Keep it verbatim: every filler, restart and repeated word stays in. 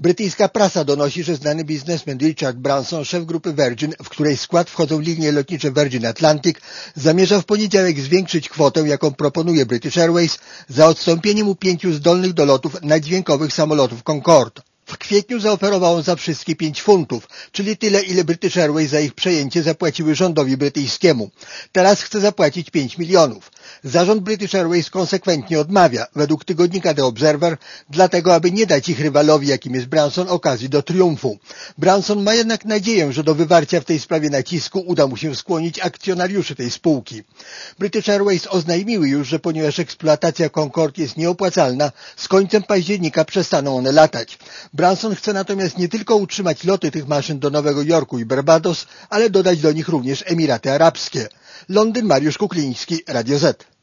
Brytyjska prasa donosi, że znany biznesmen Richard Branson, szef grupy Virgin, w której skład wchodzą linie lotnicze Virgin Atlantic, zamierza w poniedziałek zwiększyć kwotę, jaką proponuje British Airways za odstąpienie mu pięciu zdolnych do lotów naddźwiękowych samolotów Concorde. W kwietniu zaoferował on za wszystkie pięć funtów, czyli tyle, ile British Airways za ich przejęcie zapłaciły rządowi brytyjskiemu. Teraz chce zapłacić pięć milionów. Zarząd British Airways konsekwentnie odmawia, według tygodnika The Observer, dlatego aby nie dać ich rywalowi, jakim jest Branson, okazji do triumfu. Branson ma jednak nadzieję, że do wywarcia w tej sprawie nacisku uda mu się skłonić akcjonariuszy tej spółki. British Airways oznajmiły już, że ponieważ eksploatacja Concorde jest nieopłacalna, z końcem października przestaną one latać. Branson chce natomiast nie tylko utrzymać loty tych maszyn do Nowego Jorku i Barbados, ale dodać do nich również Emiraty Arabskie. Londyn, Mariusz Kukliński, Radio Z.